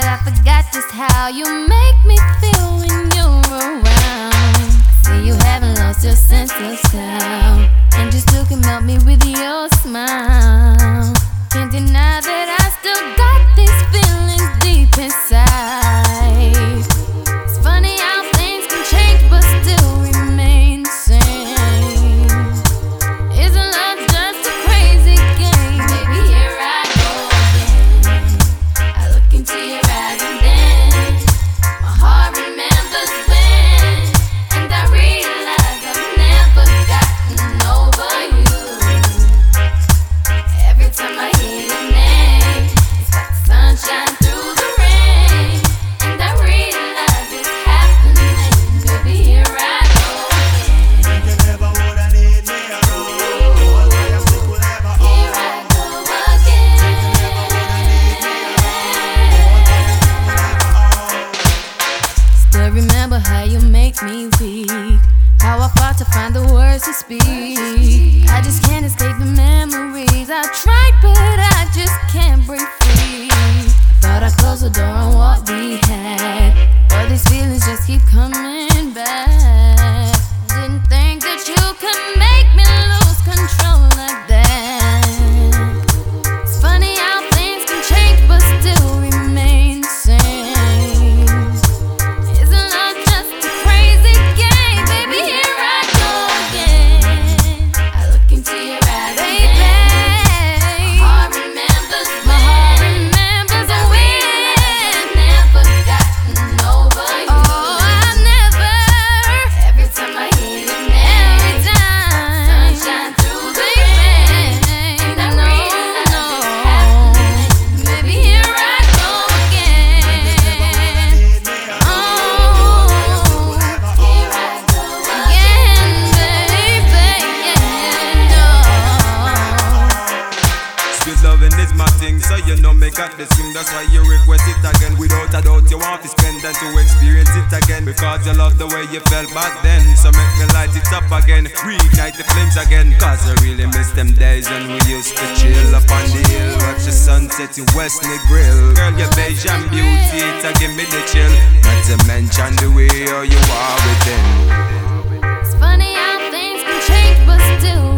I forgot just how you make me feel when you're around. Say you haven't lost your sense of sound, and you still can melt me with your smile. Can't deny that I still got these feelings deep inside. It's funny how things can change but still remain the same. Isn't love just a crazy game? Baby, here I go again. I look into your eyes and then my heart remembers when, and I realize I've never gotten over you. Every time I hear your name, it's like sunshine through the rain, and I realize it's happening. Baby, here I go again. You never woulda need me around. All my people never Here I go again. Still remember how you make me weak, how I fought to find the words to speak. I just can't escape the memories. I tried, but I just can't break free. I thought I closed the door on what we had, but these feelings just keep coming back. Didn't think that you could make me lose control like that. It's funny how things can change but still remain the same. Isn't love just a crazy game? Baby, here I go again. I look into your eyes, baby. My heart remembers when I've never gotten over you. Oh, I've never. Every time I hear your name, sunshine through the rain, and I realize it's happening. Baby, here I go again. need me around. Oh, here I go again, baby. Yeah, no. Sweet loving is my thing, so you know me got the swing. That's why you request it again. Without a doubt, you want to spend and to experience it again. Because you love the way you felt back then. So make me light it up again, reignite the flames again. Cause I really miss them days when we used to chill up on the hill, watch the sunset in Westney Grill. Girl, your beige and beauty, it give me the chill. Not to mention the way how you are within. It's funny how things can change but still